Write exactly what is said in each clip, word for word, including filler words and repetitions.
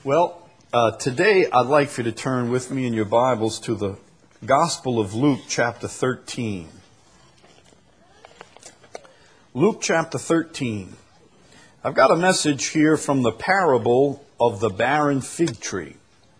Well, uh, today I'd like for you to turn with me in your Bibles to the Gospel of Luke, chapter thirteen. Luke, chapter thirteen. I've got a message here from the parable of the barren fig tree.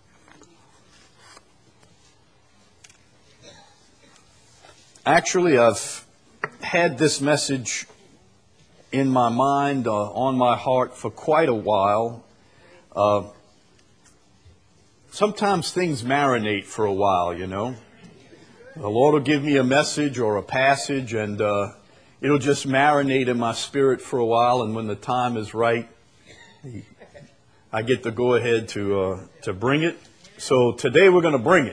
Actually, I've had this message in my mind, uh, on my heart for quite a while. Uh, sometimes things marinate for a while, you know. The Lord will give me a message or a passage, and uh, it'll just marinate in my spirit for a while, and when the time is right, I get the go-ahead to uh, to bring it. So today we're going to bring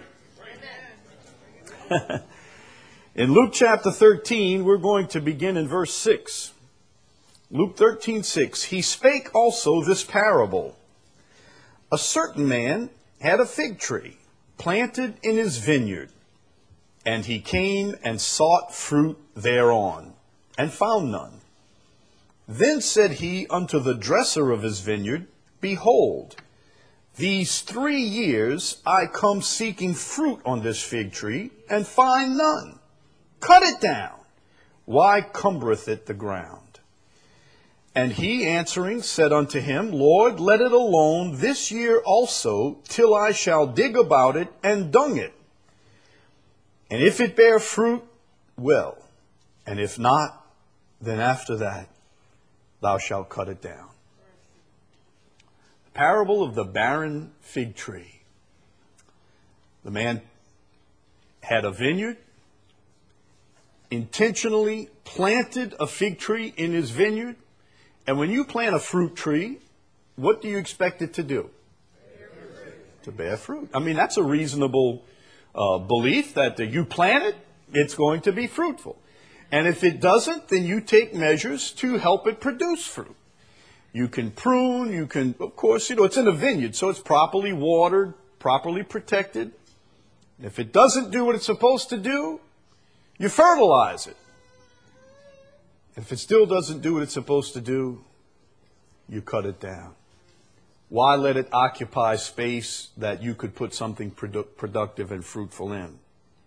it. In Luke chapter thirteen, we're going to begin in verse six. Luke thirteen, six. He spake also this parable. A certain man had a fig tree planted in his vineyard, and he came and sought fruit thereon, and found none. Then said he unto the dresser of his vineyard, Behold, these three years I come seeking fruit on this fig tree, and find none. Cut it down. Why cumbereth it the ground? And he answering said unto him, Lord, let it alone this year also, till I shall dig about it and dung it. And if it bear fruit, well. And if not, then after that thou shalt cut it down. The parable of the barren fig tree. The man had a vineyard, intentionally planted a fig tree in his vineyard. And when you plant a fruit tree, what do you expect it to do? Bear to bear fruit. I mean, that's a reasonable uh, belief that uh, you plant it, it's going to be fruitful. And if it doesn't, then you take measures to help it produce fruit. You can prune, you can, of course, you know, it's in a vineyard, so it's properly watered, properly protected. If it doesn't do what it's supposed to do, you fertilize it. If it still doesn't do what it's supposed to do, you cut it down. Why let it occupy space that you could put something produ- productive and fruitful in?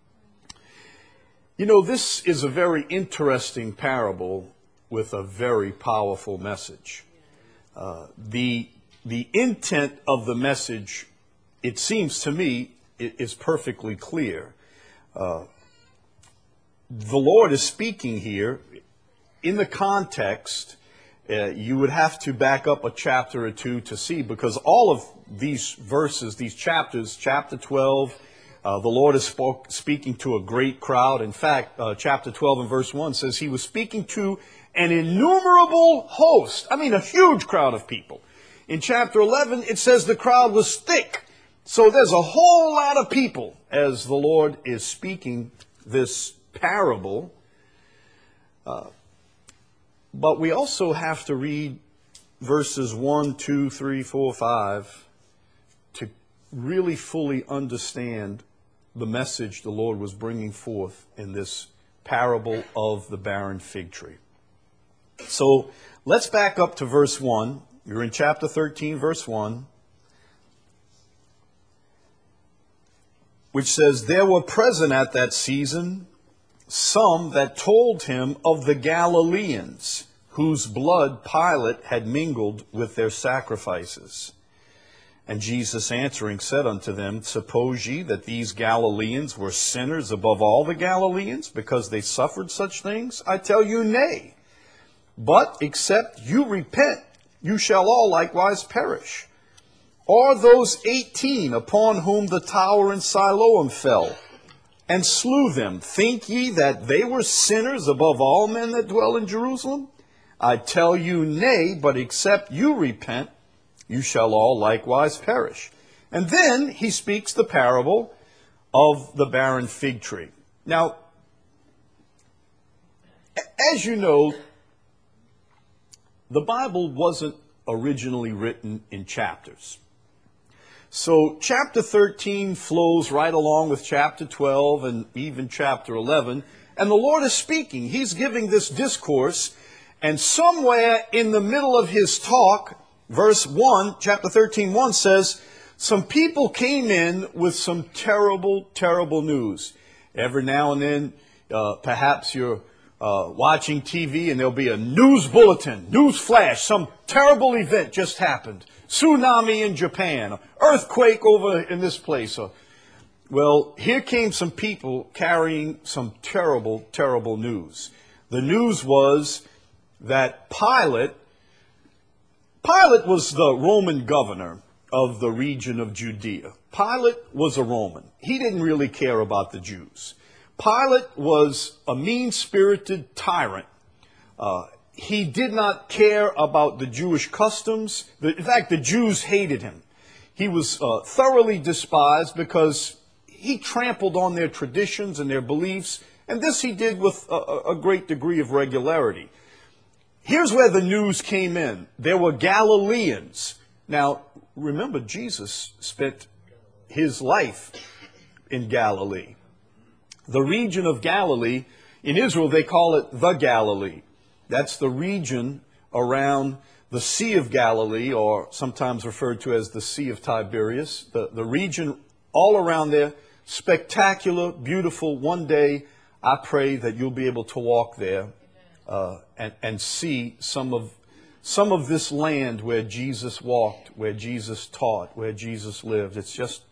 You know, this is a very interesting parable with a very powerful message. Uh, the, the intent of the message, it seems to me, is perfectly clear. Uh, the Lord is speaking here. In the context, uh, you would have to back up a chapter or two to see, because all of these verses, these chapters, chapter twelve, uh, the Lord is spoke, speaking to a great crowd. In fact, uh, chapter twelve and verse one says he was speaking to an innumerable host. I mean, a huge crowd of people. In chapter eleven, it says the crowd was thick. So there's a whole lot of people as the Lord is speaking this parable. Uh, But we also have to read verses one, two, three, four, five to really fully understand the message the Lord was bringing forth in this parable of the barren fig tree. So let's back up to verse one. You're in chapter thirteen, verse one, which says, There were present at that season some that told him of the Galileans, whose blood Pilate had mingled with their sacrifices. And Jesus answering said unto them, Suppose ye that these Galileans were sinners above all the Galileans, because they suffered such things? I tell you, nay. But except you repent, you shall all likewise perish. Or those eighteen upon whom the tower in Siloam fell, and slew them, think ye that they were sinners above all men that dwell in Jerusalem? I tell you, nay, but except you repent, you shall all likewise perish. And then he speaks the parable of the barren fig tree. Now, as you know, the Bible wasn't originally written in chapters. So chapter thirteen flows right along with chapter twelve and even chapter eleven. And the Lord is speaking. He's giving this discourse. And somewhere in the middle of his talk, verse one, chapter thirteen, one says, some people came in with some terrible, terrible news. Every now and then, uh, perhaps you're uh, watching T V and there'll be a news bulletin, news flash, some terrible event just happened. Tsunami in Japan, earthquake over in this place. Or, well, here came some people carrying some terrible, terrible news. The news was that Pilate, Pilate was the Roman governor of the region of Judea. Pilate was a Roman. He didn't really care about the Jews. Pilate was a mean-spirited tyrant. Uh, he did not care about the Jewish customs. In fact, the Jews hated him. He was uh, thoroughly despised because he trampled on their traditions and their beliefs, and this he did with a, a great degree of regularity. Here's where the news came in. There were Galileans. Now, remember, Jesus spent his life in Galilee. The region of Galilee, in Israel, they call it the Galilee. That's the region around the Sea of Galilee, or sometimes referred to as the Sea of Tiberias. The, the region all around there, spectacular, beautiful. One day, I pray that you'll be able to walk there uh, and, and see some of Some of this land where Jesus walked, where Jesus taught, where Jesus lived. It's just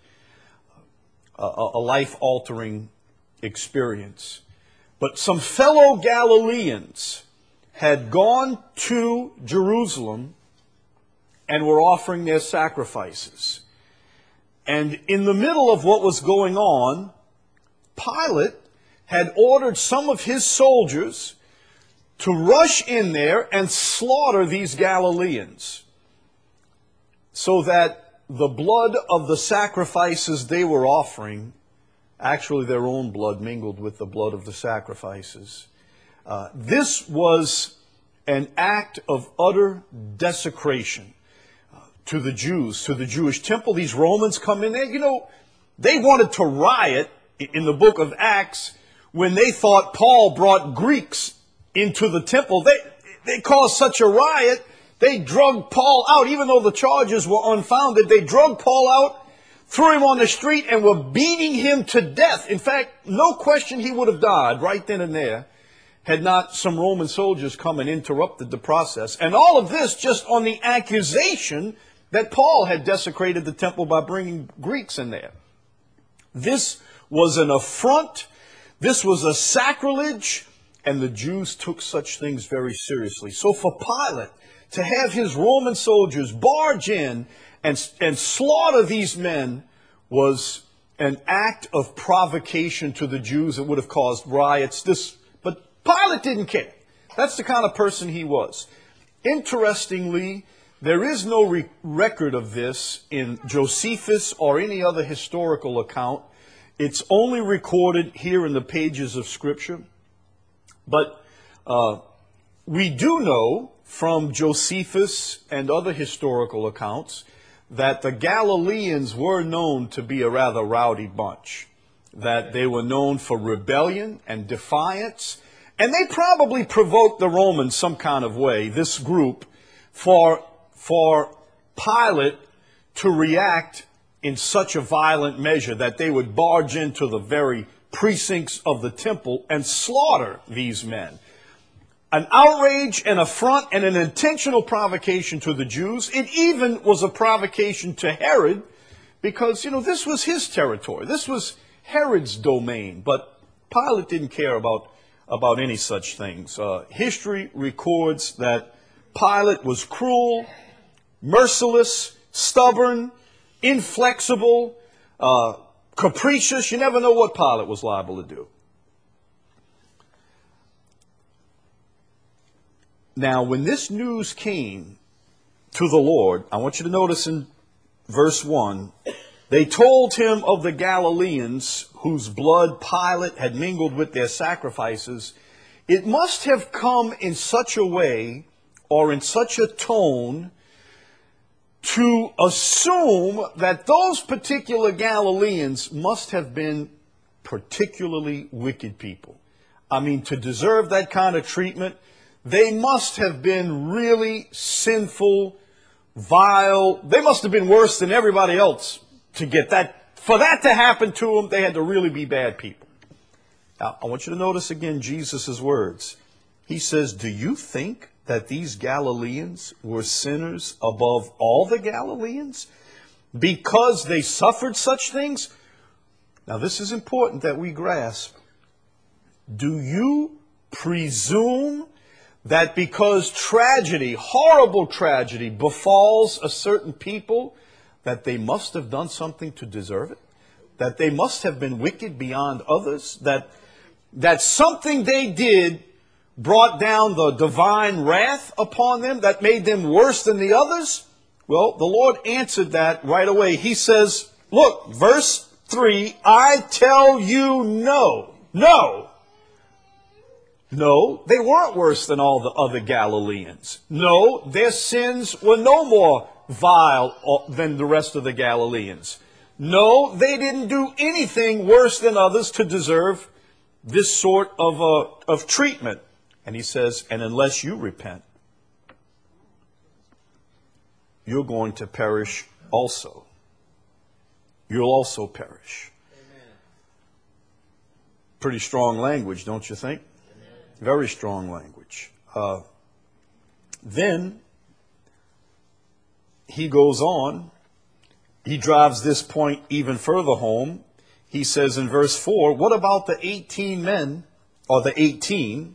a, a life-altering experience. But some fellow Galileans had gone to Jerusalem and were offering their sacrifices. And in the middle of what was going on, Pilate had ordered some of his soldiers to rush in there and slaughter these Galileans so that the blood of the sacrifices they were offering, actually their own blood mingled with the blood of the sacrifices. Uh, this was an act of utter desecration uh, to the Jews, to the Jewish temple. These Romans come in there. You know, they wanted to riot in the book of Acts when they thought Paul brought Greeks into the temple. They, they caused such a riot, they drug Paul out. Even though the charges were unfounded, they drug Paul out, threw him on the street, and were beating him to death. In fact, no question he would have died right then and there had not some Roman soldiers come and interrupted the process. And all of this just on the accusation that Paul had desecrated the temple by bringing Greeks in there. This was an affront. This was a sacrilege. And the Jews took such things very seriously. So for Pilate to have his Roman soldiers barge in and, and slaughter these men was an act of provocation to the Jews. It would have caused riots. This, but Pilate didn't care. That's the kind of person he was. Interestingly, there is no re- record of this in Josephus or any other historical account. It's only recorded here in the pages of Scripture. But uh, we do know from Josephus and other historical accounts that the Galileans were known to be a rather rowdy bunch, that they were known for rebellion and defiance, and they probably provoked the Romans some kind of way, this group, for, for Pilate to react in such a violent measure that they would barge into the very precincts of the temple and slaughter these men. An outrage, an affront, and an intentional provocation to the Jews. It even was a provocation to Herod because, you know, this was his territory. This was Herod's domain. But Pilate didn't care about, about any such things. Uh, history records that Pilate was cruel, merciless, stubborn, inflexible, uh, capricious. You never know what Pilate was liable to do. Now, when this news came to the Lord, I want you to notice in verse one, they told him of the Galileans whose blood Pilate had mingled with their sacrifices. It must have come in such a way or in such a tone to assume that those particular Galileans must have been particularly wicked people. I mean, to deserve that kind of treatment, they must have been really sinful, vile. They must have been worse than everybody else to get that. For that to happen to them, they had to really be bad people. Now, I want you to notice again Jesus' words. He says, do you think that these Galileans were sinners above all the Galileans because they suffered such things? Now, this is important that we grasp. Do you presume that because tragedy, horrible tragedy, befalls a certain people, that they must have done something to deserve it? That they must have been wicked beyond others? That, that something they did brought down the divine wrath upon them that made them worse than the others? Well, the Lord answered that right away. He says, look, verse three, I tell you no. No. No, they weren't worse than all the other Galileans. No, their sins were no more vile than the rest of the Galileans. No, they didn't do anything worse than others to deserve this sort of, uh, of treatment. And he says, and unless you repent, you're going to perish also. You'll also perish. Amen. Pretty strong language, don't you think? Amen. Very strong language. Uh, then he goes on. He drives this point even further home. He says in verse four, what about the eighteen men, or the eighteen,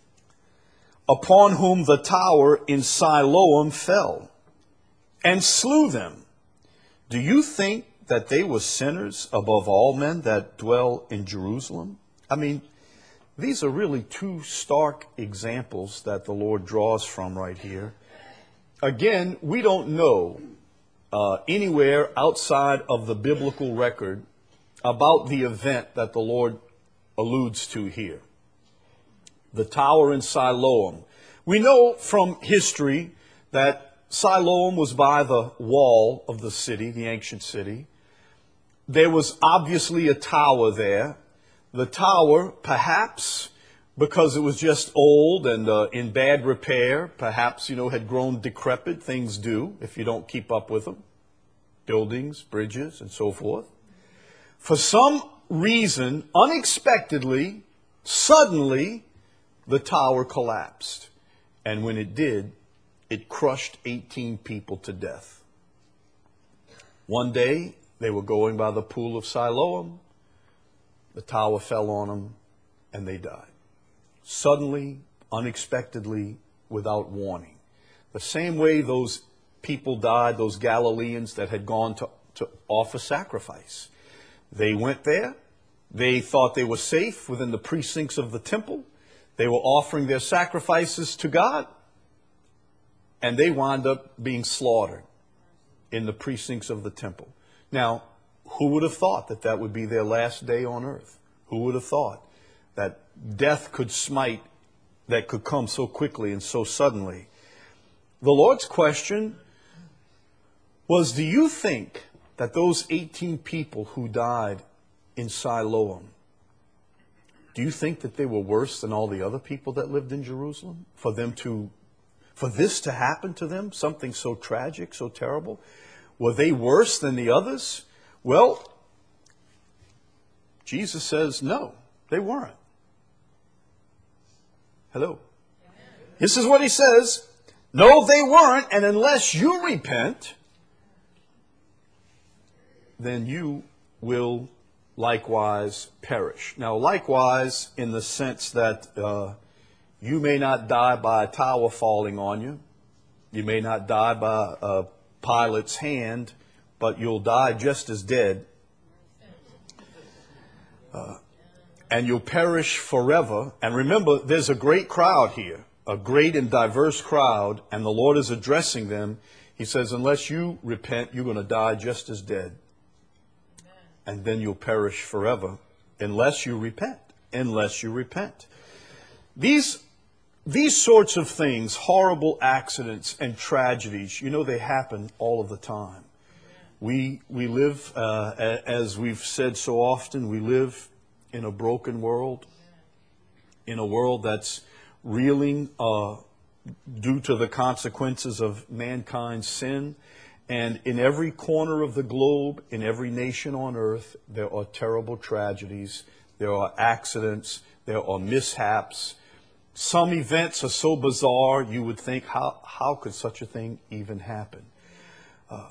upon whom the tower in Siloam fell and slew them? Do you think that they were sinners above all men that dwell in Jerusalem? I mean, these are really two stark examples that the Lord draws from right here. Again, we don't know uh, anywhere outside of the biblical record about the event that the Lord alludes to here. The tower in Siloam. We know from history that Siloam was by the wall of the city, the ancient city. There was obviously a tower there. The tower, perhaps because it was just old and uh, in bad repair, perhaps, you know, had grown decrepit. Things do if you don't keep up with them. Buildings, bridges, and so forth. For some reason, unexpectedly, suddenly, the tower collapsed. And when it did, it crushed eighteen people to death. One day, they were going by the pool of Siloam. The tower fell on them, and they died. Suddenly, unexpectedly, without warning. The same way those people died, those Galileans that had gone to, to offer sacrifice. They went there. They thought they were safe within the precincts of the temple. They were offering their sacrifices to God. And they wound up being slaughtered in the precincts of the temple. Now, who would have thought that that would be their last day on earth? Who would have thought that death could smite, that could come so quickly and so suddenly? The Lord's question was, do you think that those eighteen people who died in Siloam, do you think that they were worse than all the other people that lived in Jerusalem? For them to, for this to happen to them, something so tragic, so terrible? Were they worse than the others? Well, Jesus says, no, they weren't. Hello? This is what he says. No, they weren't, and unless you repent, then you will likewise perish. Now, likewise, in the sense that uh, you may not die by a tower falling on you. You may not die by a pilot's hand, but you'll die just as dead. Uh, and you'll perish forever. And remember, there's a great crowd here, a great and diverse crowd, and the Lord is addressing them. He says, unless you repent, you're going to die just as dead. And then you'll perish forever unless you repent, unless you repent. These, these sorts of things, horrible accidents and tragedies, you know, they happen all of the time. We, we live, uh, as we've said so often, we live in a broken world, in a world that's reeling uh, due to the consequences of mankind's sin. And in every corner of the globe, in every nation on earth, there are terrible tragedies, there are accidents, there are mishaps. Some events are so bizarre, you would think, how, how could such a thing even happen? Uh,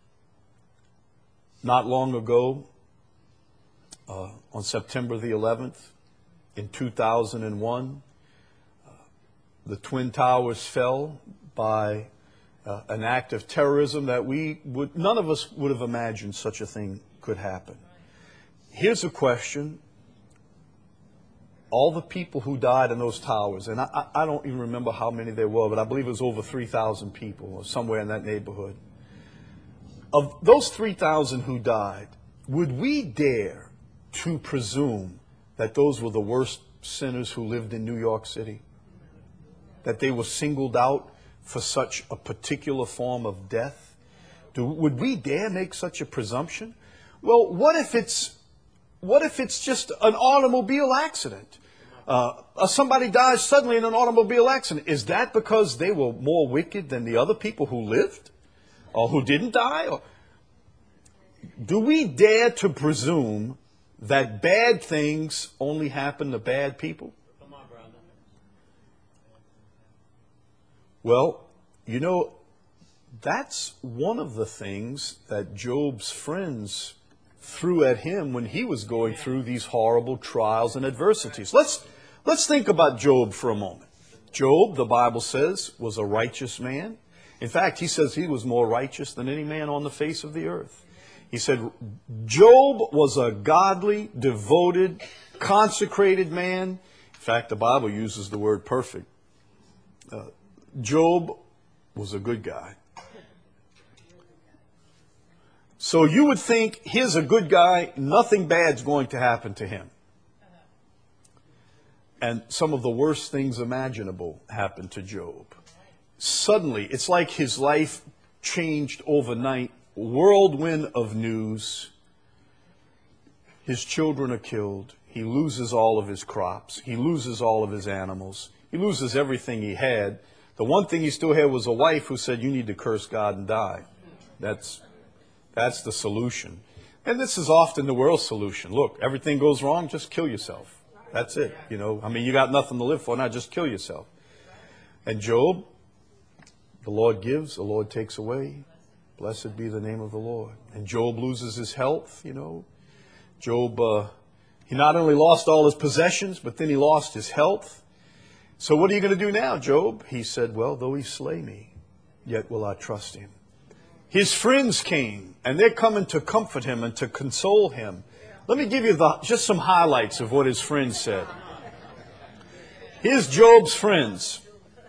not long ago, uh, on September the eleventh, in two thousand one, uh, the Twin Towers fell by uh, an act of terrorism that we would, none of us would have imagined such a thing could happen. Here's a question. All the people who died in those towers, and I, I don't even remember how many there were, but I believe it was over three thousand people or somewhere in that neighborhood. Of those three thousand who died, would we dare to presume that those were the worst sinners who lived in New York City? That they were singled out for such a particular form of death? Do, would we dare make such a presumption? Well, what if it's What if it's just an automobile accident? Uh, somebody dies suddenly in an automobile accident. Is that because they were more wicked than the other people who lived or who didn't die? Or do we dare to presume that bad things only happen to bad people? Well, you know, that's one of the things that Job's friends threw at him when he was going through these horrible trials and adversities. Let's, let's think about Job for a moment. Job, the Bible says, was a righteous man. In fact, he says he was more righteous than any man on the face of the earth. He said Job was a godly, devoted, consecrated man. In fact, the Bible uses the word perfect. Uh, Job was a good guy. So you would think, here's a good guy, nothing bad's going to happen to him. And some of the worst things imaginable happened to Job. Suddenly, it's like his life changed overnight. Whirlwind of news. His children are killed. He loses all of his crops. He loses all of his animals. He loses everything he had. The one thing he still had was a wife who said, you need to curse God and die. That's, that's the solution. And this is often the world's solution. Look, everything goes wrong, just kill yourself. That's it. You know, I mean, you got nothing to live for, now just kill yourself. And Job, the Lord gives, the Lord takes away. Blessed be the name of the Lord. And Job loses his health, you know. Job, uh, he not only lost all his possessions, but then he lost his health. So what are you going to do now, Job? He said, well, though he slay me, yet will I trust him. His friends came, and they're coming to comfort him and to console him. Let me give you the, just some highlights of what his friends said. Here's Job's friends.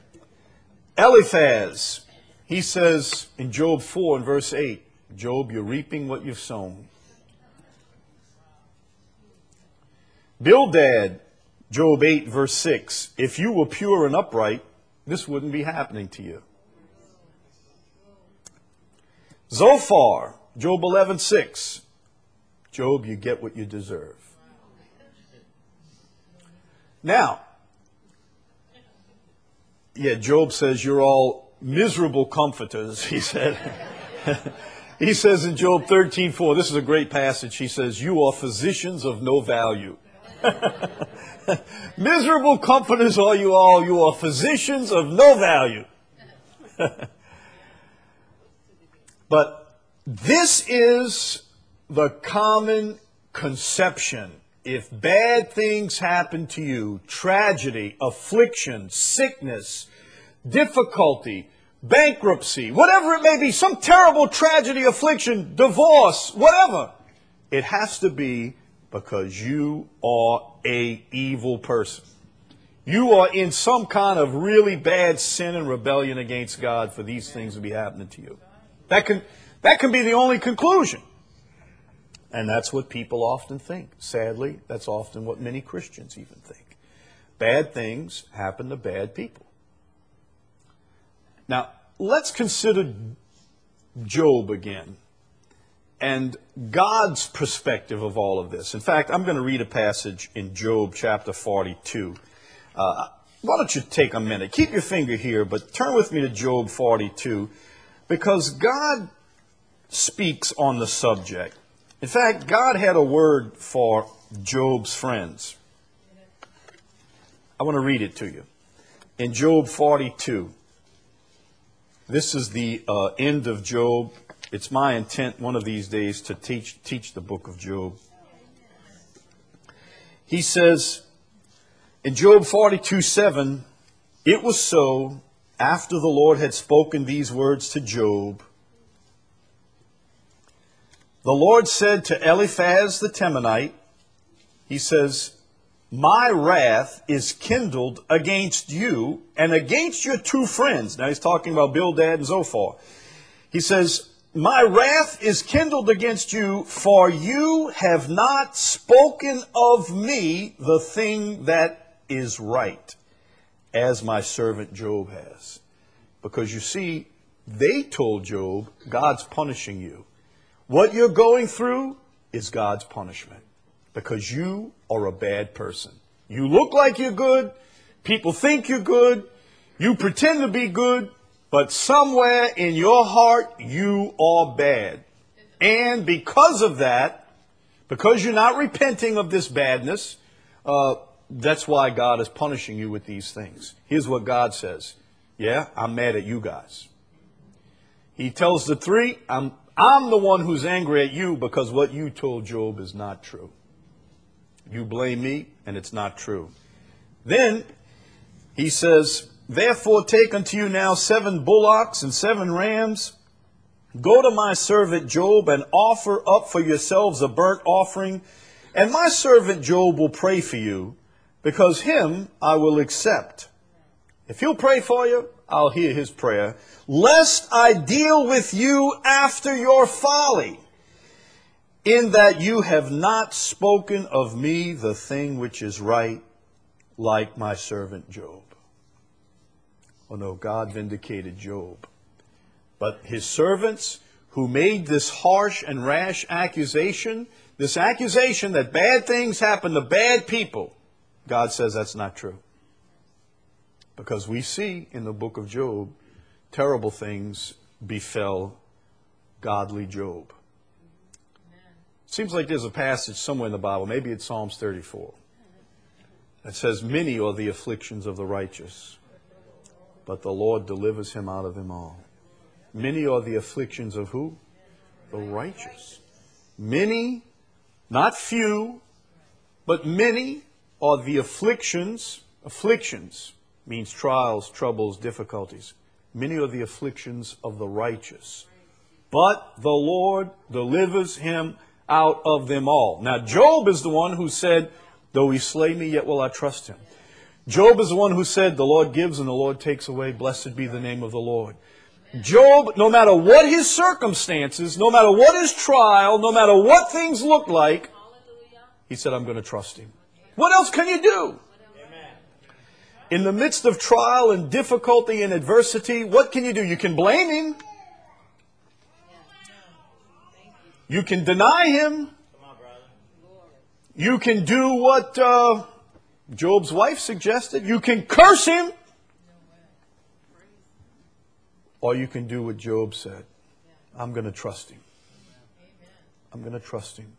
Eliphaz, he says in Job four and verse eight, Job, you're reaping what you've sown. Bildad, Job eight verse six, if you were pure and upright, this wouldn't be happening to you. Zophar, Job eleven six, Job, you get what you deserve. Now, yeah, Job says you're all miserable comforters, he said. He says in Job thirteen four, this is a great passage, he says, you are physicians of no value. Miserable comforters are you all, you are physicians of no value. But this is the common conception. If bad things happen to you, tragedy, affliction, sickness, difficulty, bankruptcy, whatever it may be, some terrible tragedy, affliction, divorce, whatever, it has to be because you are a evil person. You are in some kind of really bad sin and rebellion against God for these things to be happening to you. That can, that can be the only conclusion. And that's what people often think. Sadly, that's often what many Christians even think. Bad things happen to bad people. Now, let's consider Job again and God's perspective of all of this. In fact, I'm going to read a passage in Job chapter forty-two. Uh, why don't you take a minute? Keep your finger here, but turn with me to Job forty-two, because God speaks on the subject. In fact, God had a word for Job's friends. I want to read it to you. In Job forty-two, this is the uh, end of Job. It's my intent one of these days to teach, teach the book of Job. He says, in Job forty-two seven, it was so, after the Lord had spoken these words to Job, the Lord said to Eliphaz the Temanite, he says, my wrath is kindled against you and against your two friends. Now he's talking about Bildad and Zophar. He says, my wrath is kindled against you, for you have not spoken of me the thing that is right, as my servant Job has. Because you see, they told Job, God's punishing you. What you're going through is God's punishment, because you are a bad person. You look like you're good. People think you're good. You pretend to be good. But somewhere in your heart, you are bad. And because of that, because you're not repenting of this badness, uh, that's why God is punishing you with these things. Here's what God says. Yeah, I'm mad at you guys. He tells the three, I'm, I'm the one who's angry at you because what you told Job is not true. You blame me, and it's not true. Then he says, therefore take unto you now seven bullocks and seven rams. Go to my servant Job and offer up for yourselves a burnt offering. And my servant Job will pray for you, because him I will accept. If he'll pray for you, I'll hear his prayer. Lest I deal with you after your folly, in that you have not spoken of me the thing which is right, like my servant Job. Oh no, God vindicated Job. But his servants who made this harsh and rash accusation, this accusation that bad things happen to bad people, God says that's not true. Because we see in the book of Job, terrible things befell godly Job. Seems like there's a passage somewhere in the Bible, maybe it's Psalms thirty-four, that says, many are the afflictions of the righteous, but the Lord delivers him out of them all. Many are the afflictions of who? The righteous. Many, not few, but many are the afflictions. Afflictions means trials, troubles, difficulties. Many are the afflictions of the righteous, but the Lord delivers him out of them all. Now, Job is the one who said, though he slay me, yet will I trust him. Job is the one who said, the Lord gives and the Lord takes away. Blessed be the name of the Lord. Job, no matter what his circumstances, no matter what his trial, no matter what things look like, he said, I'm going to trust him. What else can you do? In the midst of trial and difficulty and adversity, what can you do? You can blame him. You can deny him. You can do what uh, Job's wife suggested. You can curse him. Or you can do what Job said. I'm going to trust him. I'm going to trust him.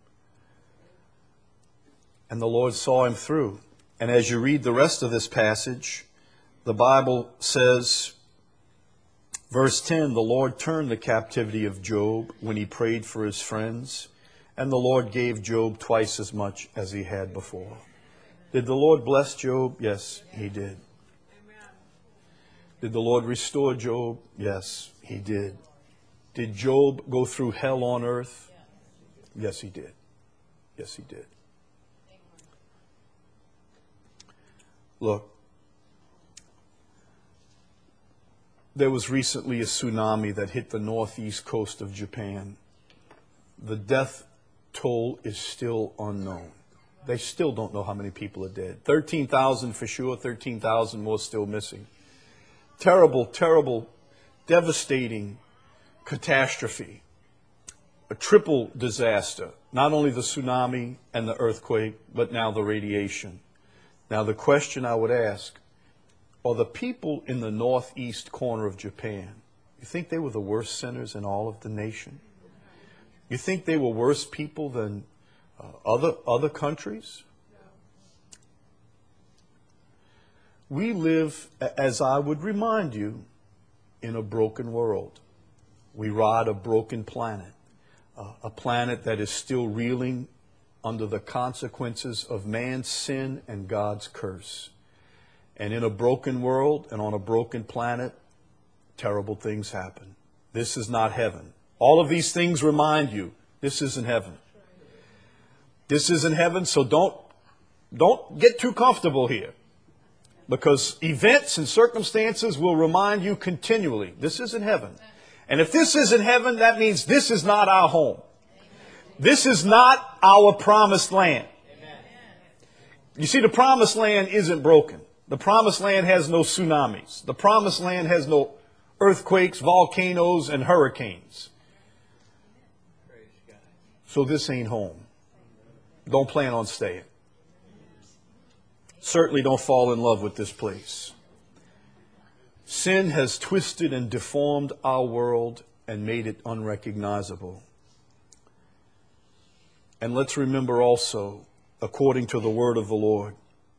And the Lord saw him through. And as you read the rest of this passage, the Bible says, verse ten, the Lord turned the captivity of Job when he prayed for his friends, and the Lord gave Job twice as much as he had before. Did the Lord bless Job? Yes, he did. Did the Lord restore Job? Yes, he did. Did Job go through hell on earth? Yes, he did. Yes, he did. Look, there was recently a tsunami that hit the northeast coast of Japan. The death toll is still unknown. They still don't know how many people are dead. thirteen thousand for sure, thirteen thousand more still missing. Terrible, terrible, devastating catastrophe. A triple disaster. Not only the tsunami and the earthquake, but now the radiation. Now the question I would ask, or the people in the northeast corner of Japan, you think they were the worst sinners in all of the nation? You think they were worse people than uh, other other countries? We live, as I would remind you, in a broken world. We ride a broken planet, uh, a planet that is still reeling under the consequences of man's sin and God's curse. And in a broken world and on a broken planet, terrible things happen. This is not heaven. All of these things remind you, this isn't heaven. This isn't heaven, so don't, don't get too comfortable here. Because events and circumstances will remind you continually, this isn't heaven. And if this isn't heaven, that means this is not our home. This is not our promised land. You see, the promised land isn't broken. The promised land has no tsunamis. The promised land has no earthquakes, volcanoes, and hurricanes. So this ain't home. Don't plan on staying. Certainly don't fall in love with this place. Sin has twisted and deformed our world and made it unrecognizable. And let's remember also, according to the word of the Lord,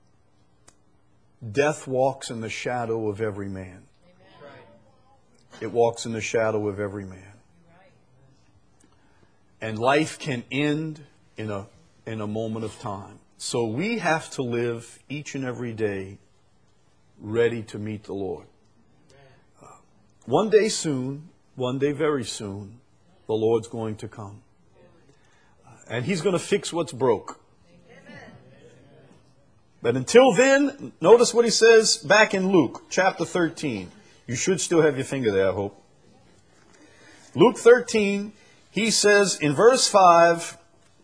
death walks in the shadow of every man. It walks in the shadow of every man. And life can end in a, in a moment of time. So we have to live each and every day ready to meet the Lord. Uh, one day soon, one day very soon, the Lord's going to come. Uh, and He's going to fix what's broke. But until then, notice what He says back in Luke chapter thirteen. You should still have your finger there, I hope. Luke thirteen, He says in verse five,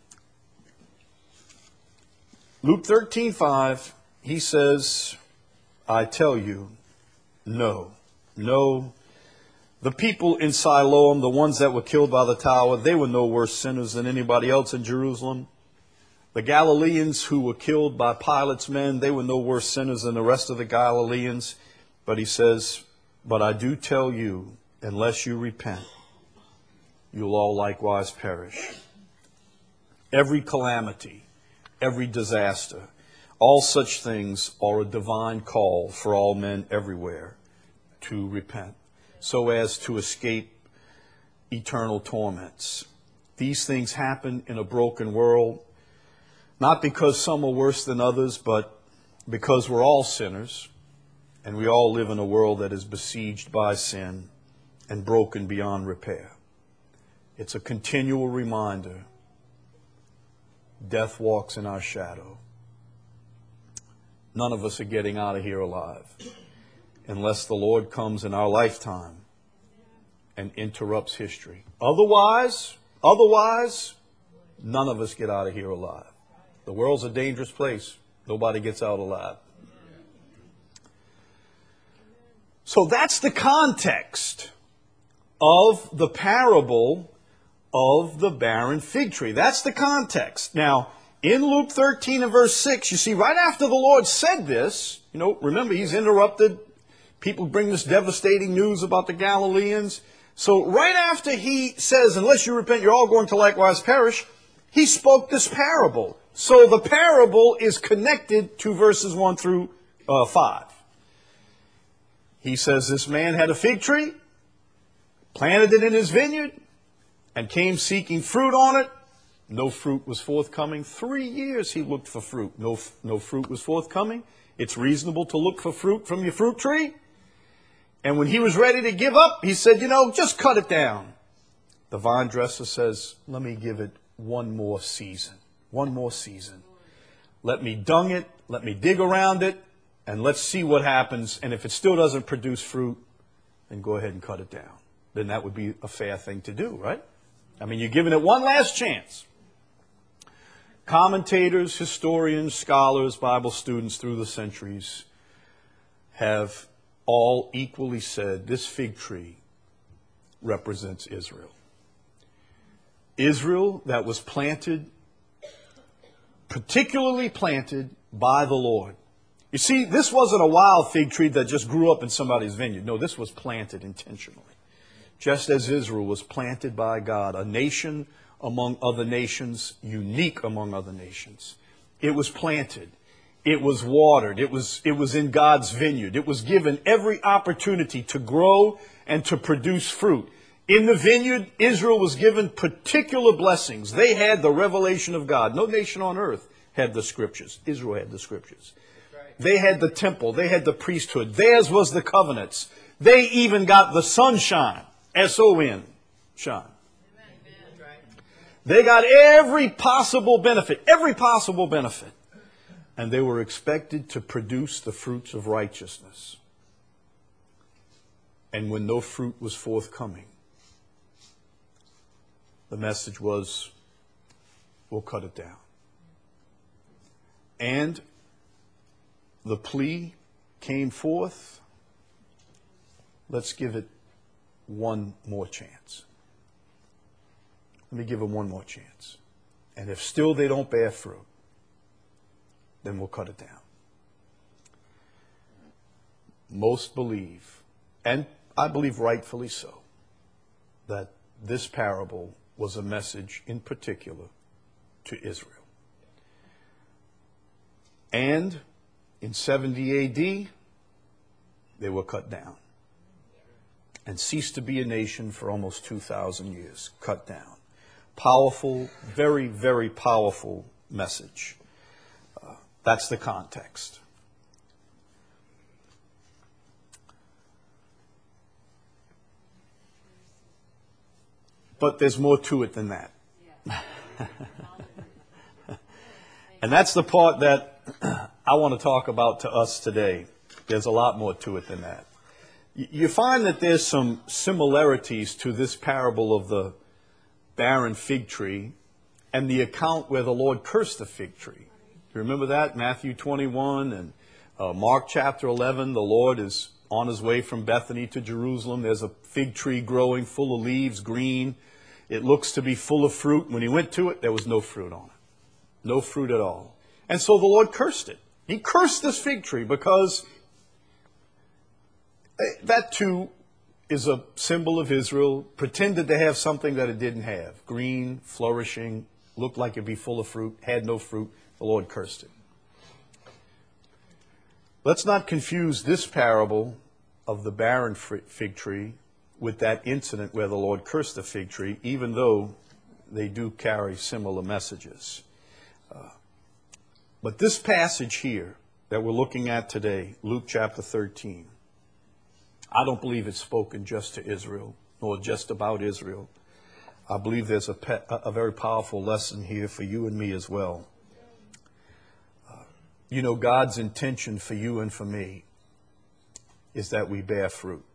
Luke thirteen five, He says, I tell you, no, no. The people in Siloam, the ones that were killed by the tower, they were no worse sinners than anybody else in Jerusalem. The Galileans who were killed by Pilate's men, they were no worse sinners than the rest of the Galileans. But He says, but I do tell you, unless you repent, you'll all likewise perish. Every calamity, every disaster, all such things are a divine call for all men everywhere to repent, so as to escape eternal torments. These things happen in a broken world, not because some are worse than others, but because we're all sinners, and we all live in a world that is besieged by sin and broken beyond repair. It's a continual reminder. Death walks in our shadow. None of us are getting out of here alive unless the Lord comes in our lifetime and interrupts history. Otherwise, otherwise, none of us get out of here alive. The world's a dangerous place. Nobody gets out alive. So that's the context of the parable of the barren fig tree. That's the context. Now, in Luke thirteen and verse six, you see, right after the Lord said this, you know, remember, He's interrupted. People bring this devastating news about the Galileans. So right after He says, unless you repent, you're all going to likewise perish, He spoke this parable. So the parable is connected to verses one through uh, five. He says this man had a fig tree, planted it in his vineyard, and came seeking fruit on it. No fruit was forthcoming. Three years he looked for fruit. No, no fruit was forthcoming. It's reasonable to look for fruit from your fruit tree. And when he was ready to give up, he said, you know, just cut it down. The vine dresser says, let me give it one more season. One more season. Let me dung it. Let me dig around it. And let's see what happens. And if it still doesn't produce fruit, then go ahead and cut it down. Then that would be a fair thing to do, right? I mean, you're giving it one last chance. Commentators, historians, scholars, Bible students through the centuries have all equally said this fig tree represents Israel. Israel that was planted, particularly planted by the Lord. You see, this wasn't a wild fig tree that just grew up in somebody's vineyard. No, this was planted intentionally. Just as Israel was planted by God, a nation among other nations, unique among other nations. It was planted. It was watered. It was, it was in God's vineyard. It was given every opportunity to grow and to produce fruit. In the vineyard, Israel was given particular blessings. They had the revelation of God. No nation on earth had the scriptures. Israel had the scriptures. They had the temple. They had the priesthood. Theirs was the covenants. They even got the sunshine. S O N. Shine. They got every possible benefit. Every possible benefit. And they were expected to produce the fruits of righteousness. And when no fruit was forthcoming, the message was, we'll cut it down. And the plea came forth, let's give it one more chance. Let me give them one more chance. And if still they don't bear fruit, then we'll cut it down. Most believe, and I believe rightfully so, that this parable was a message in particular to Israel. And in seventy A D, they were cut down and ceased to be a nation for almost two thousand years. Cut down. Powerful, very, very powerful message. Uh, that's the context. But there's more to it than that. And that's the part that I want to talk about to us today. There's a lot more to it than that. You find that there's some similarities to this parable of the barren fig tree and the account where the Lord cursed the fig tree. You remember that? Matthew twenty-one and uh, Mark chapter eleven. The Lord is on his way from Bethany to Jerusalem. There's a fig tree growing full of leaves, green. It looks to be full of fruit. When he went to it, there was no fruit on it. No fruit at all. And so the Lord cursed it. He cursed this fig tree because that too is a symbol of Israel, pretended to have something that it didn't have. Green, flourishing, looked like it'd be full of fruit, had no fruit. The Lord cursed it. Let's not confuse this parable of the barren fig tree with that incident where the Lord cursed the fig tree, even though they do carry similar messages. Uh, but this passage here that we're looking at today, Luke chapter thirteen, I don't believe it's spoken just to Israel, nor just about Israel. I believe there's a, pe- a very powerful lesson here for you and me as well. Uh, you know, God's intention for you and for me is that we bear fruit.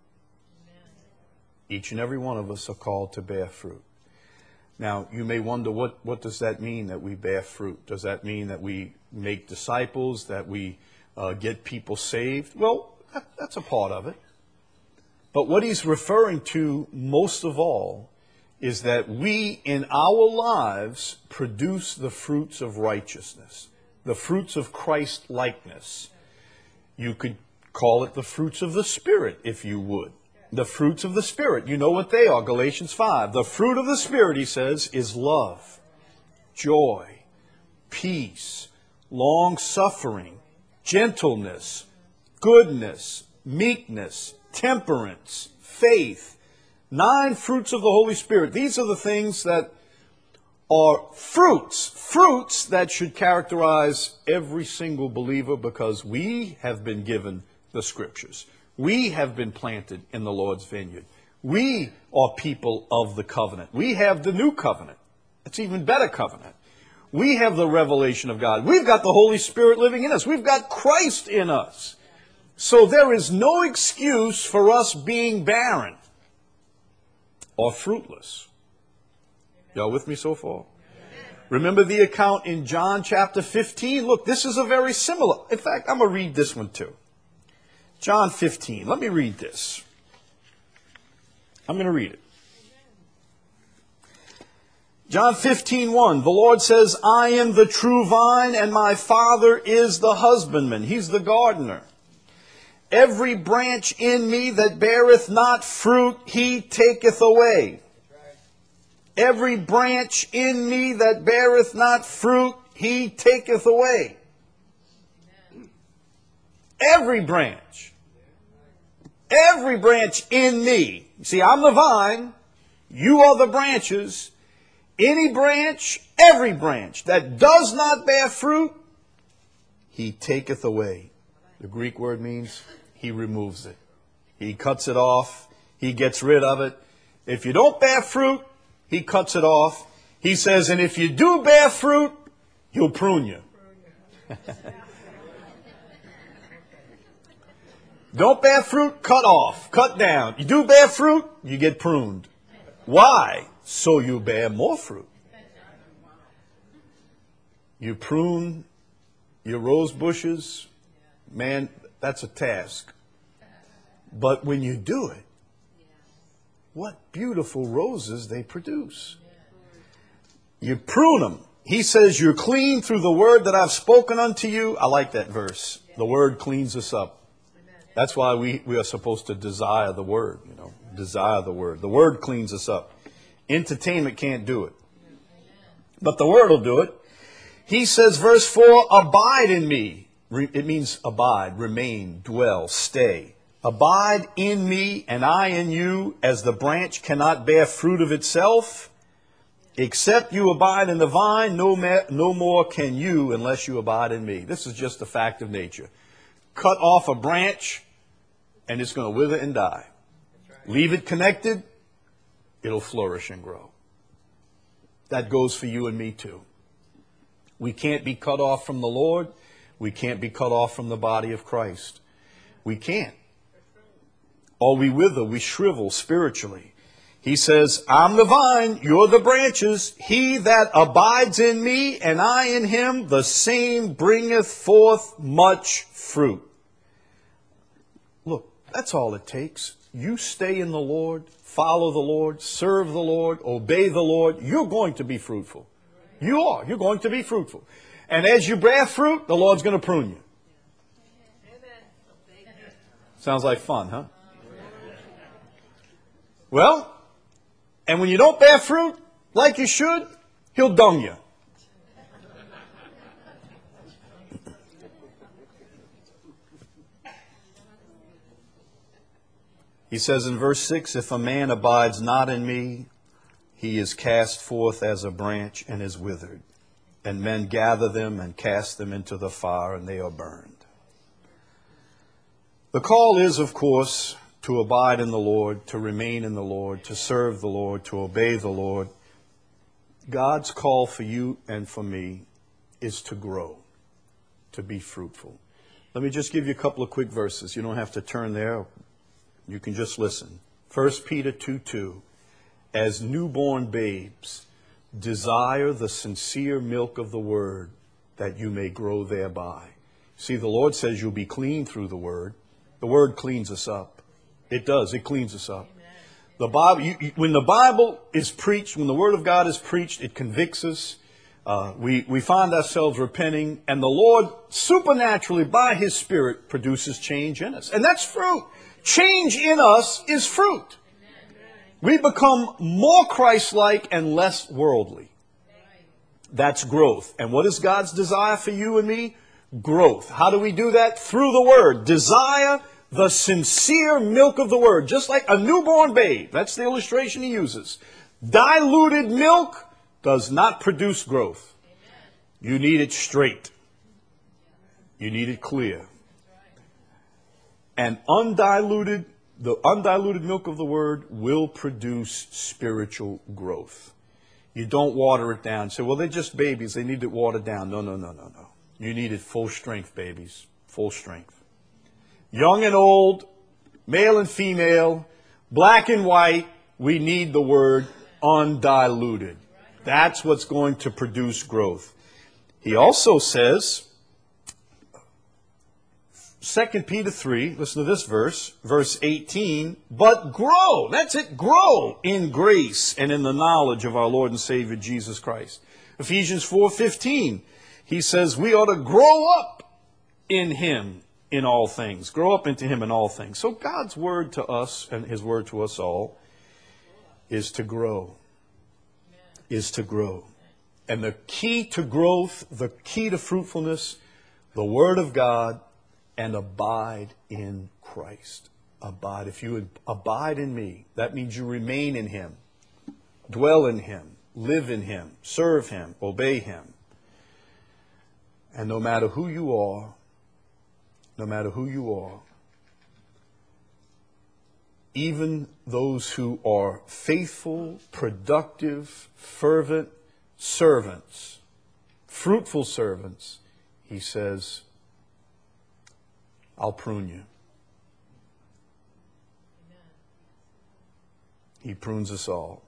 Each and every one of us are called to bear fruit. Now, you may wonder, what, what does that mean that we bear fruit? Does that mean that we make disciples, that we uh, get people saved? Well, that, that's a part of it. But what he's referring to most of all is that we in our lives produce the fruits of righteousness, the fruits of Christ-likeness. You could call it the fruits of the Spirit, if you would. The fruits of the Spirit, you know what they are, Galatians five. The fruit of the Spirit, he says, is love, joy, peace, long-suffering, gentleness, goodness, meekness, temperance, faith. Nine fruits of the Holy Spirit. These are the things that are fruits, fruits that should characterize every single believer, because we have been given the Scriptures. We have been planted in the Lord's vineyard. We are people of the covenant. We have the new covenant. It's even better covenant. We have the revelation of God. We've got the Holy Spirit living in us. We've got Christ in us. So there is no excuse for us being barren or fruitless. Y'all with me so far? Remember the account in John chapter fifteen? Look, this is a very similar. In fact, I'm going to read this one too. John fifteen. Let me read this. I'm going to read it. John fifteen one, the Lord says, I am the true vine, and my Father is the husbandman. He's the gardener. Every branch in me that beareth not fruit, he taketh away. Every branch in me that beareth not fruit, he taketh away. Every branch. Every branch in me. See, I'm the vine. You are the branches. Any branch, every branch that does not bear fruit, he taketh away. The Greek word means he removes it. He cuts it off. He gets rid of it. If you don't bear fruit, he cuts it off. He says, and if you do bear fruit, he'll prune you. Don't bear fruit, cut off, cut down. You do bear fruit, you get pruned. Why? So you bear more fruit. You prune your rose bushes, man, that's a task. But when you do it, what beautiful roses they produce. You prune them. He says, you're clean through the word that I've spoken unto you. I like that verse. The word cleans us up. That's why we, we are supposed to desire the word, you know, desire the word. The word cleans us up. Entertainment can't do it. But the word will do it. He says, verse four, abide in me. It means abide, remain, dwell, stay. Abide in me and I in you, as the branch cannot bear fruit of itself. Except you abide in the vine, no, ma- no more can you unless you abide in me. This is just a fact of nature. Cut off a branch and it's going to wither and die. Leave it connected, it'll flourish and grow. That goes for you and me too. We can't be cut off from the Lord. We can't be cut off from the body of Christ. We can't. Or we wither, we shrivel spiritually. He says, I'm the vine, you're the branches. He that abides in me and I in him, the same bringeth forth much fruit. Look, that's all it takes. You stay in the Lord, follow the Lord, serve the Lord, obey the Lord. You're going to be fruitful. You are. You're going to be fruitful. And as you bear fruit, the Lord's going to prune you. Sounds like fun, huh? Well, and when you don't bear fruit like you should, he'll dung you. He says in verse six, if a man abides not in me, he is cast forth as a branch and is withered. And men gather them and cast them into the fire, and they are burned. The call is, of course, to abide in the Lord, to remain in the Lord, to serve the Lord, to obey the Lord. God's call for you and for me is to grow, to be fruitful. Let me just give you a couple of quick verses. You don't have to turn there. You can just listen. First Peter two two. As newborn babes, desire the sincere milk of the word, that you may grow thereby. See, the Lord says you'll be clean through the word. The word cleans us up. It does. It cleans us up. The Bible, you, you, when the Bible is preached, when the Word of God is preached, it convicts us. Uh, we, we find ourselves repenting, and the Lord supernaturally, by His Spirit, produces change in us. And that's fruit. Change in us is fruit. We become more Christ-like and less worldly. That's growth. And what is God's desire for you and me? Growth. How do we do that? Through the Word. Desire the sincere milk of the Word. Just like a newborn babe. That's the illustration he uses. Diluted milk does not produce growth. You need it straight. You need it clear. And undiluted, the undiluted milk of the Word will produce spiritual growth. You don't water it down. Say, well, they're just babies. They need it watered down. No, no, no, no, no. You need it full strength, babies. Full strength. Young and old, male and female, black and white, we need the Word undiluted. That's what's going to produce growth. He also says, Second Peter three, listen to this verse, verse eighteen, but grow, that's it, grow in grace and in the knowledge of our Lord and Savior Jesus Christ. Ephesians four fifteen, he says we ought to grow up in him in all things. Grow up into him in all things. So God's word to us and his word to us all is to grow, is to grow. And the key to growth, the key to fruitfulness, the word of God, and abide in Christ. Abide. If you abide in me, that means you remain in him, dwell in him, live in him, serve him, obey him. And no matter who you are, no matter who you are, even those who are faithful, productive, fervent servants, fruitful servants, he says, I'll prune you. He prunes us all.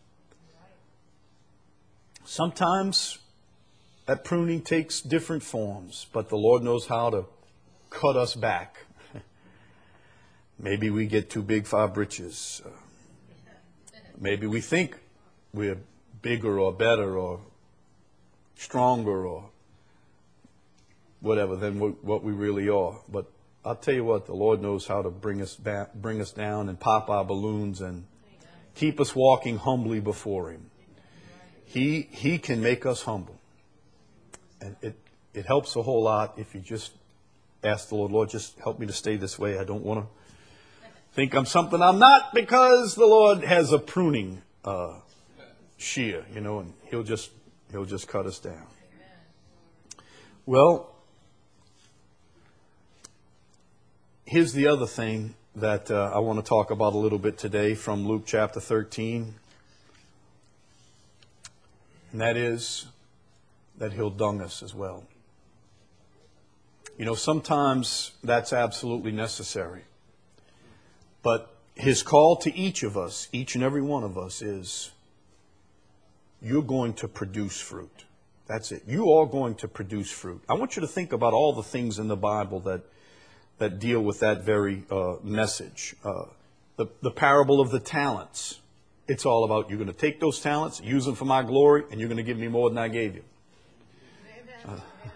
Sometimes that pruning takes different forms, but the Lord knows how to cut us back. Maybe we get too big for our britches. Uh, maybe we think we're bigger or better or stronger or whatever than what we really are. But I'll tell you what, the Lord knows how to bring us back, bring us down and pop our balloons and keep us walking humbly before him. He he can make us humble. And it, it helps a whole lot if you just ask the Lord, Lord, just help me to stay this way. I don't want to think I'm something I'm not, because the Lord has a pruning uh, shear, you know, and he'll just he'll just cut us down. Well, here's the other thing that uh, I want to talk about a little bit today from Luke chapter thirteen. And that is that he'll dung us as well. You know, sometimes that's absolutely necessary. But his call to each of us, each and every one of us, is you're going to produce fruit. That's it. You are going to produce fruit. I want you to think about all the things in the Bible that that deal with that very uh, message. Uh, the, the parable of the talents. It's all about you're going to take those talents, use them for my glory, and you're going to give me more than I gave you. Uh,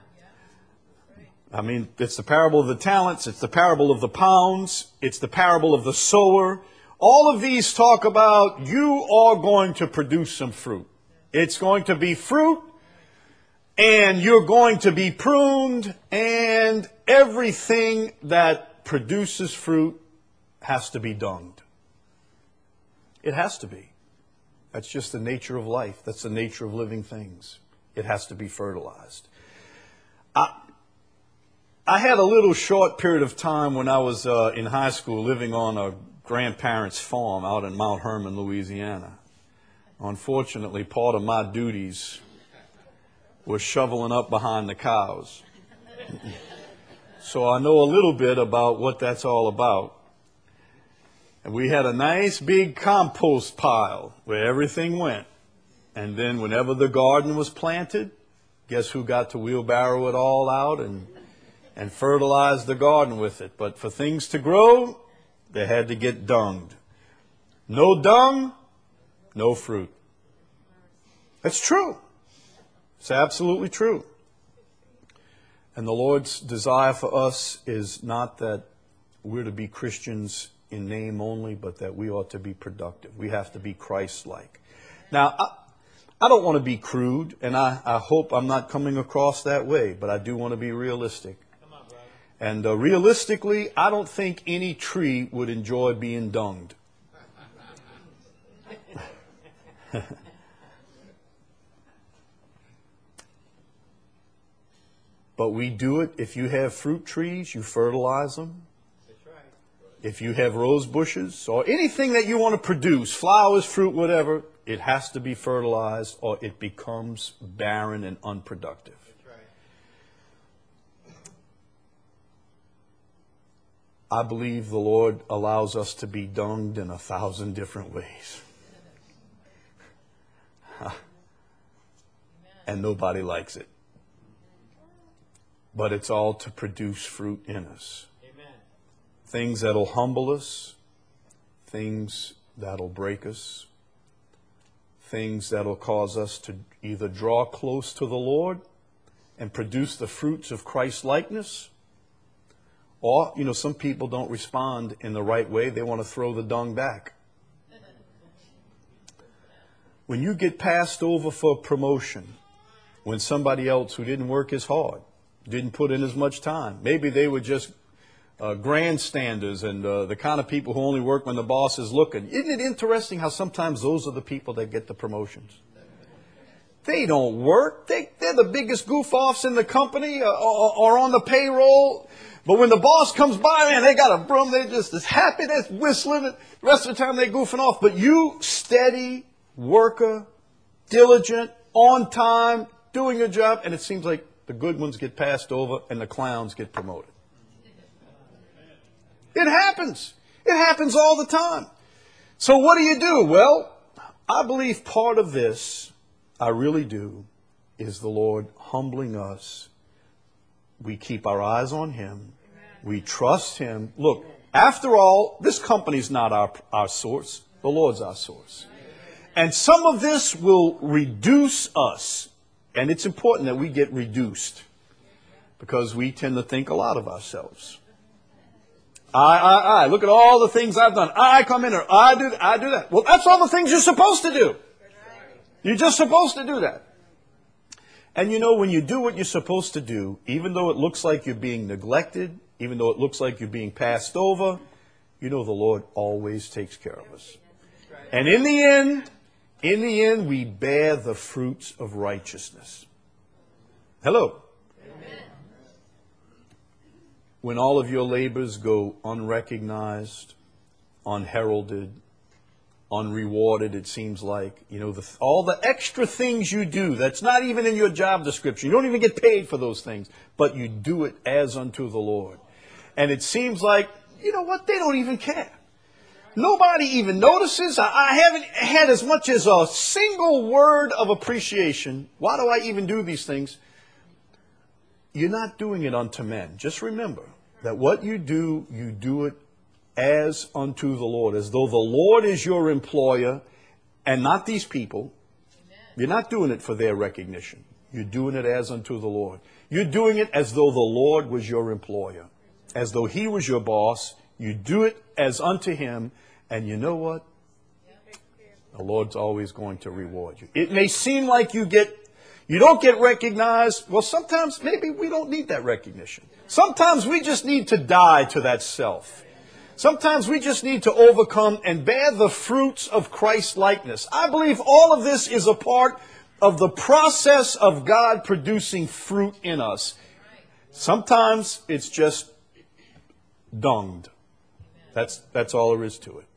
I mean, it's the parable of the talents. It's the parable of the pounds. It's the parable of the sower. All of these talk about you are going to produce some fruit. It's going to be fruit, and you're going to be pruned, and everything that produces fruit has to be dunged. It has to be. That's just the nature of life. That's the nature of living things. It has to be fertilized. I, I had a little short period of time when I was uh, in high school living on a grandparents' farm out in Mount Hermon, Louisiana. Unfortunately, part of my duties was shoveling up behind the cows. So I know a little bit about what that's all about. And we had a nice big compost pile where everything went. And then whenever the garden was planted, guess who got to wheelbarrow it all out and, and fertilize the garden with it? But for things to grow, they had to get dunged. No dung, no fruit. That's true. It's absolutely true. And the Lord's desire for us is not that we're to be Christians in name only, but that we ought to be productive. We have to be Christ-like. Now, I, I don't want to be crude, and I, I hope I'm not coming across that way, but I do want to be realistic. Come on, brother. And uh, realistically, I don't think any tree would enjoy being dunged. But we do it. If you have fruit trees, you fertilize them. If you have rose bushes or anything that you want to produce, flowers, fruit, whatever, it has to be fertilized or it becomes barren and unproductive. I believe the Lord allows us to be dunged in a thousand different ways. And nobody likes it. But it's all to produce fruit in us. things that'll humble us, things that'll break us, things that'll cause us to either draw close to the Lord and produce the fruits of Christ's likeness, or, you know, some people don't respond in the right way. They want to throw the dung back. When you get passed over for promotion, when somebody else who didn't work as hard, didn't put in as much time, maybe they were just uh, grandstanders and uh, the kind of people who only work when the boss is looking. Isn't it interesting how sometimes those are the people that get the promotions? They don't work. They, they're the biggest goof-offs in the company or, or, or on the payroll. But when the boss comes by, man, they got a broom. They're just as happy, they're whistling. The rest of the time they're goofing off. But you, steady worker, diligent, on time, doing your job, and it seems like the good ones get passed over and the clowns get promoted. It happens. It happens all the time. So what do you do? Well, I believe part of this, I really do, is the Lord humbling us. We keep our eyes on Him. We trust Him. Look, after all, this company's not our, our source. The Lord's our source. And some of this will reduce us. And it's important that we get reduced, because we tend to think a lot of ourselves. I, I, I. Look at all the things I've done. I come in here. I do, I do that. Well, that's all the things you're supposed to do. You're just supposed to do that. And you know, when you do what you're supposed to do, even though it looks like you're being neglected, even though it looks like you're being passed over, you know the Lord always takes care of us. And in the end, in the end, we bear the fruits of righteousness. Hello. Amen. When all of your labors go unrecognized, unheralded, unrewarded, it seems like, you know, the, all the extra things you do, that's not even in your job description. You don't even get paid for those things, but you do it as unto the Lord. And it seems like, you know what, they don't even care. Nobody even notices. I, I haven't had as much as a single word of appreciation. Why do I even do these things? You're not doing it unto men. Just remember that what you do, you do it as unto the Lord, as though the Lord is your employer and not these people. Amen. You're not doing it for their recognition. You're doing it as unto the Lord. You're doing it as though the Lord was your employer, as though He was your boss. You do it as unto Him, and you know what? The Lord's always going to reward you. It may seem like you get, you don't get recognized. Well, sometimes maybe we don't need that recognition. Sometimes we just need to die to that self. Sometimes we just need to overcome and bear the fruits of Christ's likeness. I believe all of this is a part of the process of God producing fruit in us. Sometimes it's just dunged. That's, that's all there is to it.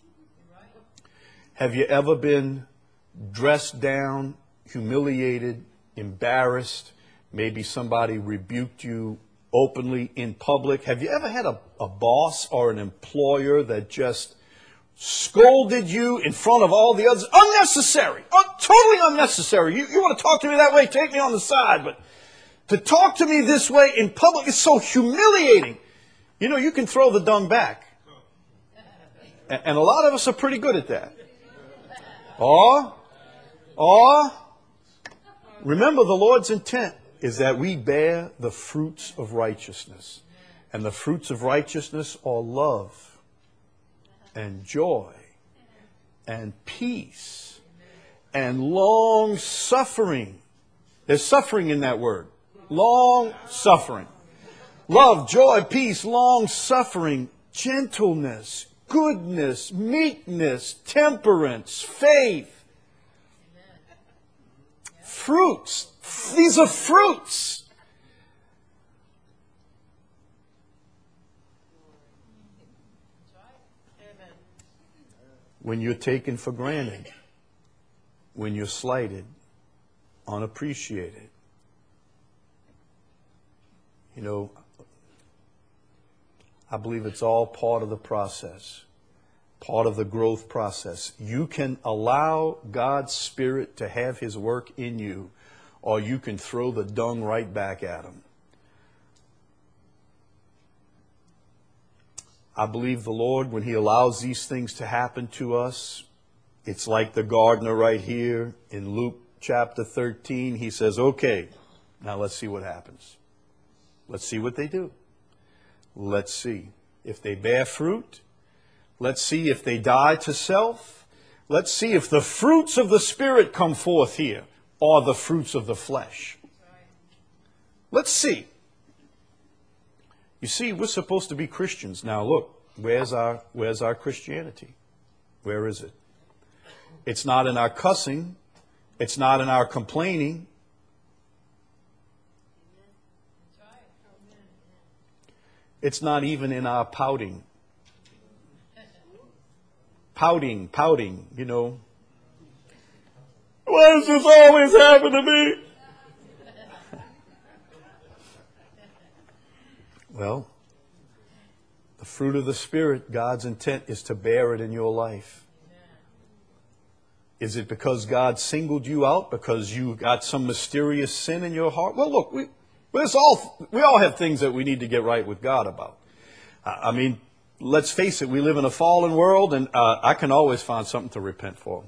Have you ever been dressed down, humiliated, embarrassed? Maybe somebody rebuked you openly in public. Have you ever had a, a boss or an employer that just scolded you in front of all the others? Unnecessary. Uh, totally unnecessary. You, you want to talk to me that way? Take me on the side. But to talk to me this way in public is so humiliating. You know, you can throw the dung back. And, and a lot of us are pretty good at that. Or, or, remember the Lord's intent is that we bear the fruits of righteousness. And the fruits of righteousness are love and joy and peace and long suffering. There's suffering in that word. Long suffering. Love, joy, peace, long suffering, gentleness, goodness, meekness, temperance, faith. Fruits. These are fruits. When you're taken for granted, when you're slighted, unappreciated. You know, I believe it's all part of the process, part of the growth process. You can allow God's Spirit to have His work in you, or you can throw the dung right back at Him. I believe the Lord, when He allows these things to happen to us, it's like the gardener right here in Luke chapter thirteen. He says, okay, now let's see what happens. Let's see what they do. Let's see if they bear fruit. Let's see if they die to self. Let's see if the fruits of the Spirit come forth here or the fruits of the flesh. Let's see. You see, we're supposed to be Christians. Now look, where's our, where's our Christianity? Where is it? It's not in our cussing. It's not in our complaining. It's not even in our pouting. Pouting, pouting, you know. Why does this always happen to me? Well, the fruit of the Spirit, God's intent is to bear it in your life. Is it because God singled you out because you got some mysterious sin in your heart? Well, look, we, there's all, we all have things that we need to get right with God about. I mean, let's face it, we live in a fallen world, and uh, I can always find something to repent for.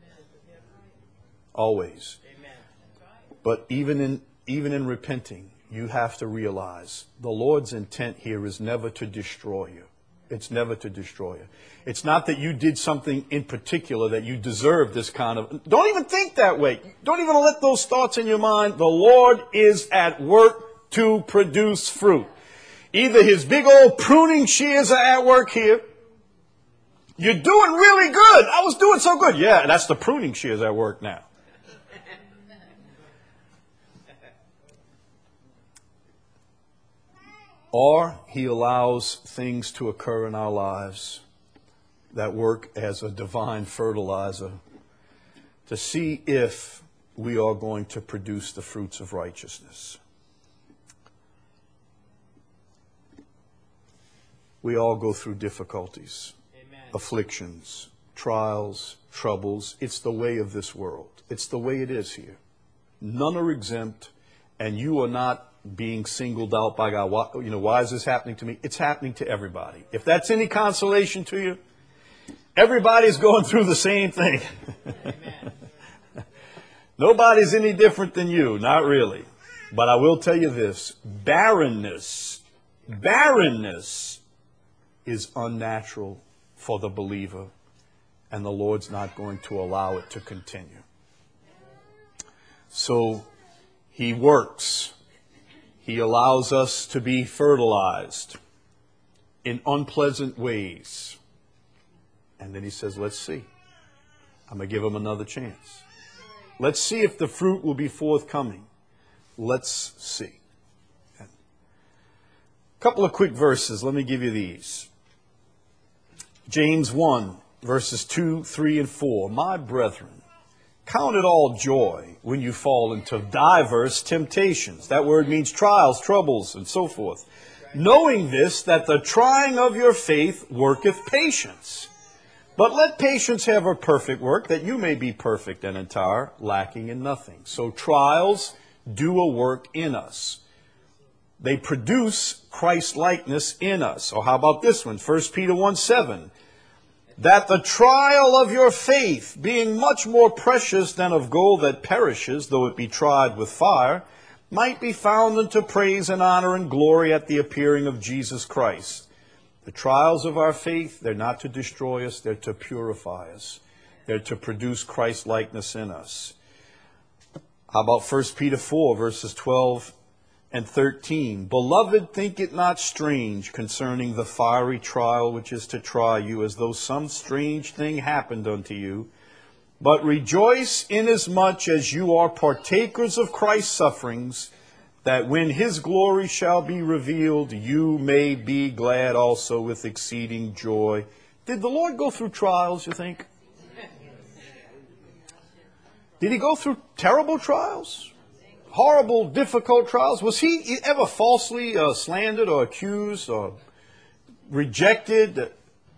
Always. But even in even in repenting, you have to realize the Lord's intent here is never to destroy you. It's never to destroy you. It's not that you did something in particular that you deserve this kind of... Don't even think that way. Don't even let those thoughts in your mind. The Lord is at work to produce fruit. Either His big old pruning shears are at work here. You're doing really good. I was doing so good. Yeah, that's the pruning shears at work now. Or He allows things to occur in our lives that work as a divine fertilizer to see if we are going to produce the fruits of righteousness. We all go through difficulties, Amen. Afflictions, trials, troubles. It's the way of this world. It's the way it is here. None are exempt, and you are not being singled out by God. Why, you know, why is this happening to me? It's happening to everybody. If that's any consolation to you, everybody's going through the same thing. Nobody's any different than you. Not really. But I will tell you this. Barrenness, barrenness is unnatural for the believer, and the Lord's not going to allow it to continue. So He works. He allows us to be fertilized in unpleasant ways. And then He says, let's see. I'm going to give them another chance. Let's see if the fruit will be forthcoming. Let's see. A couple of quick verses. Let me give you these. James one, verses two, three, and four. My brethren, count it all joy when you fall into diverse temptations. That word means trials, troubles, and so forth. Knowing this, that the trying of your faith worketh patience. But let patience have a perfect work, that you may be perfect and entire, lacking in nothing. So trials do a work in us. They produce Christ-likeness in us. Or how about this one? First Peter one seven. That the trial of your faith, being much more precious than of gold that perishes, though it be tried with fire, might be found unto praise and honor and glory at the appearing of Jesus Christ. The trials of our faith, they're not to destroy us, they're to purify us. They're to produce Christ-likeness in us. How about First Peter four, verses twelve and thirteen? Beloved, think it not strange concerning the fiery trial which is to try you, as though some strange thing happened unto you. But rejoice inasmuch as you are partakers of Christ's sufferings, that when His glory shall be revealed, you may be glad also with exceeding joy. Did the Lord go through trials, you think? Did He go through terrible trials? Horrible, difficult trials? Was He ever falsely uh, slandered or accused or rejected?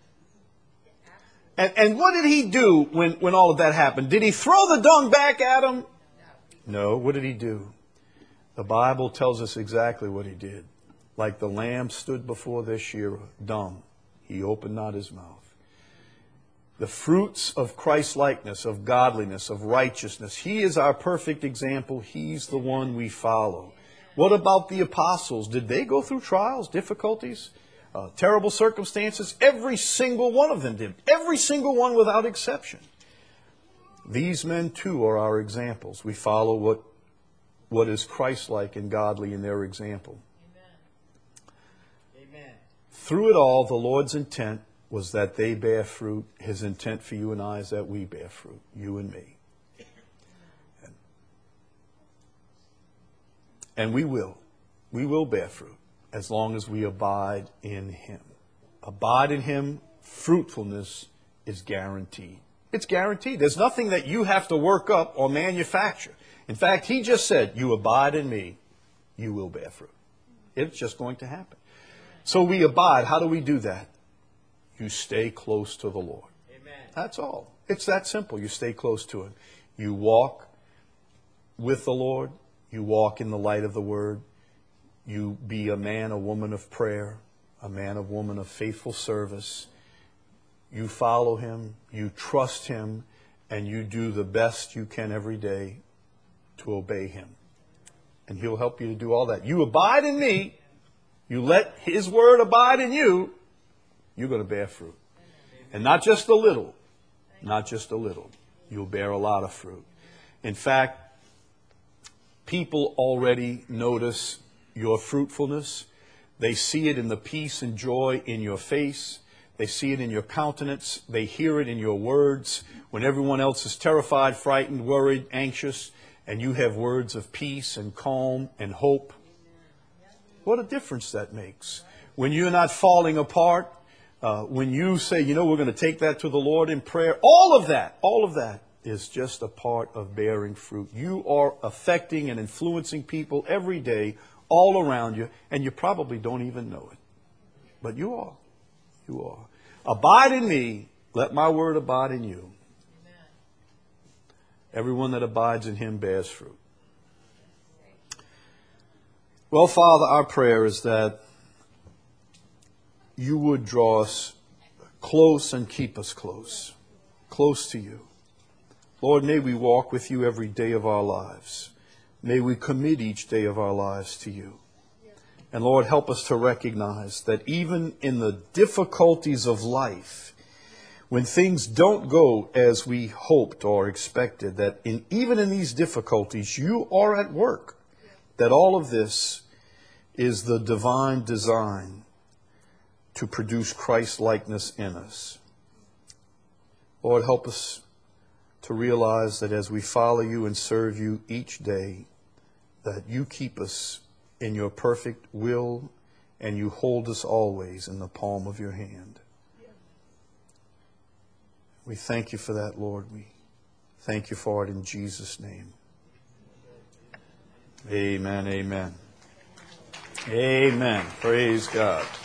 And, and what did He do when, when all of that happened? Did He throw the dung back at him? No. What did He do? The Bible tells us exactly what He did. Like the lamb stood before their shearer, dumb. he opened not his mouth. The fruits of Christ-likeness, of godliness, of righteousness. He is our perfect example. He's the one we follow. What about the apostles? Did they go through trials, difficulties, uh, terrible circumstances? Every single one of them did. Every single one without exception. These men too are our examples. We follow what, what is Christ-like and godly in their example. Amen. Amen. Through it all, the Lord's intent was that they bear fruit. His intent for you and I is that we bear fruit, you and me. And, and we will. We will bear fruit as long as we abide in Him. Abide in Him, fruitfulness is guaranteed. It's guaranteed. There's nothing that you have to work up or manufacture. In fact, He just said, you abide in me, you will bear fruit. It's just going to happen. So we abide. How do we do that? You stay close to the Lord. Amen. That's all. It's that simple. You stay close to Him. You walk with the Lord. You walk in the light of the Word. You be a man, a woman of prayer, a man, a woman of faithful service. You follow Him. You trust Him. And you do the best you can every day to obey Him. And He'll help you to do all that. You abide in me. You let His Word abide in you. You're going to bear fruit. And not just a little. Not just a little. You'll bear a lot of fruit. In fact, people already notice your fruitfulness. They see it in the peace and joy in your face. They see it in your countenance. They hear it in your words. When everyone else is terrified, frightened, worried, anxious, and you have words of peace and calm and hope. What a difference that makes. When you're not falling apart, Uh, when you say, you know, we're going to take that to the Lord in prayer, all of that, all of that is just a part of bearing fruit. You are affecting and influencing people every day, all around you, and you probably don't even know it. But you are. You are. Abide in me, let my word abide in you. Amen. Everyone that abides in Him bears fruit. Well, Father, our prayer is that You would draw us close and keep us close, close to You. Lord, may we walk with You every day of our lives. May we commit each day of our lives to You. And Lord, help us to recognize that even in the difficulties of life, when things don't go as we hoped or expected, that in, even in these difficulties, You are at work. That all of this is the divine design to produce Christ-likeness in us. Lord, help us to realize that as we follow You and serve You each day, that You keep us in Your perfect will and You hold us always in the palm of Your hand. We thank You for that, Lord. We thank You for it in Jesus' name. Amen, amen. Amen. Praise God.